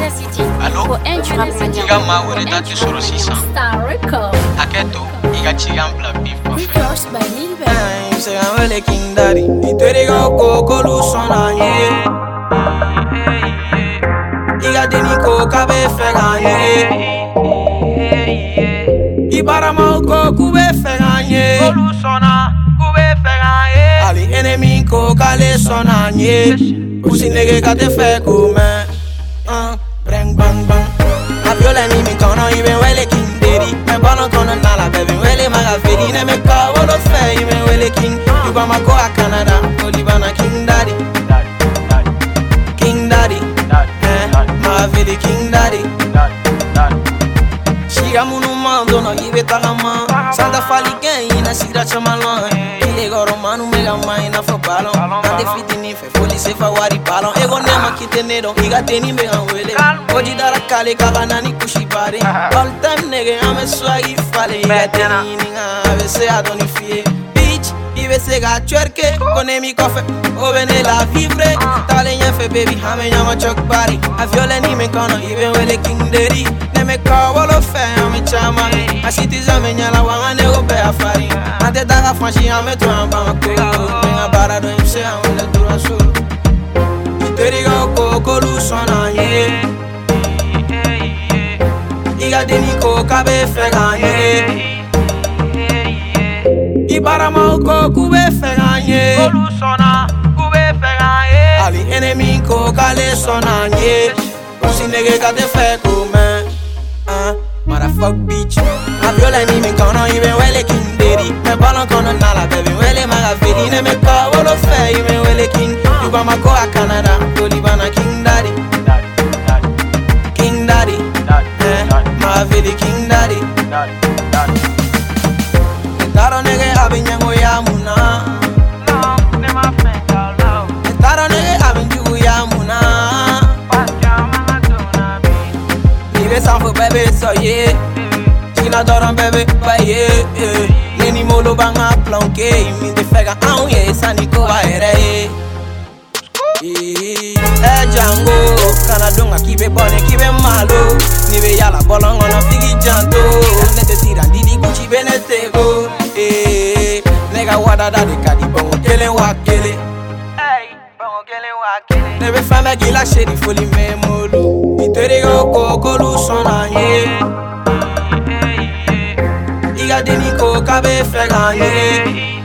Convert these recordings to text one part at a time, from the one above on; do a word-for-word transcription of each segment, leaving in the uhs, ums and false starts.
City. Allo? Pour Endurance Media. Iga ma wuri tatu soro six cents. Star Record. Aketo, iga chigambla beef. Records by Lil Ben. Say I'm really King Daddy. Itere ga koko lusona ye. Iga deni ko kabe fega ye. Ibara ma ko kube fega ye. Lusona kube fega ye. Ali enemy ko kale sona ye. Usi nege kate fe kume. Uh, bang bang bang. I feel like me kono even wele King Daddy. Me bono kono nala baby wele maga fedi ne me ka wolo fe even wele King. You ba ma go a Canada, Olivana King Daddy. King Daddy. Eh, ma vedi King Daddy. Shira munu mando no ibe tagama. Santa fali gen ina sira chamalon. Ile goro manu mega maina fo balon. Ante fiti ni fe foli se fa wari balon. Ego nema kitenero, iga teni mega wele. Oji dara kale kaba nani kushi bare. All time nege ame swagi fale. Iga teni ninga ave se adoni fie. Bitch, ibe se ga twerke. Kone mi kofe, o bene la vivre. Tale nyefe baby, hame nyama chok bari. Afiole ni me kono, ibe wele King Daddy. Me call wolo fe ame chama. A citizen me nyala wanga nego be afari. Ante daga fanshi ame tu amba mako. Menga bara do imse ame dura so. Itere ga koko lusona ye. Iga deni ko kabe fega ye. Ibara ma ko kube fega ye. Lusona kube fega ye. Ali enemy ko kale sona ye. Usi nege kate fe kume. Uh, motherfuck bitch. I feel like me kono even wele King Daddy. Me balon kono nala baby wele maga fedi ne me ka wolo fe even wele King. You ba ma go a Canada, Olivana King Daddy. King Daddy. Eh, ma vedi King Daddy. Taro nege abinyango ya muna. No, ne ma fenga lao. Taro nege abinjugu ya muna. Sanfo baby so yeah. China doran baby ba yeah. Neni molo banga planke. Mi de fega aun yeah. Sani ko ba ere eh Django. Kanadonga kibe bone kibe malo. Nibe yala bolongo na figi janto. Nete tira didi gucci benetego. Eh nega wada da de kadi bongo kele wa kele. Hey bongo kele wa kele. Nebe fama gila sheri foli me molo. Itere ga koko lusona ye. Iga deni ko kabe fega ye.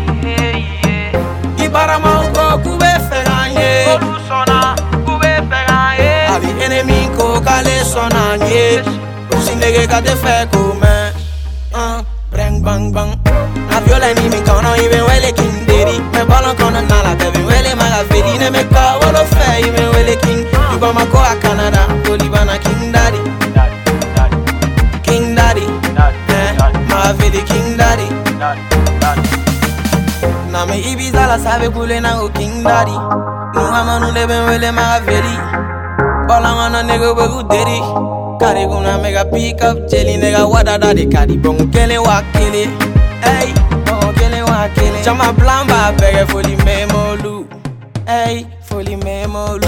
Ibara ma ko kube fega ye. Lusona kube fega ye. Ali enemy ko kale sona ye. Usi nege kate fe kume. Uh, bang bang bang. I feel like me kono even wele King Daddy. Me balon kono nala baby wele maga fedi ne me ka wolo fe even wele King. You ba ma go a Canada, Olivana King Daddy. King Daddy. Eh, ma vedi King Daddy. Na me Ibiza la sabe kule na go King Daddy. Nunga manu lebe wele maga vedi. Balanga na nego begu deri. Kare guna mega pick up jelly nega wada da de kadi bongo kele wa kele. Hey, bongo kele wa kele. Chama blamba bege foli memolu. Hey, foli memolu.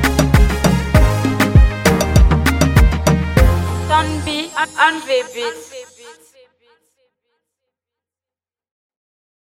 Don B and V Beats.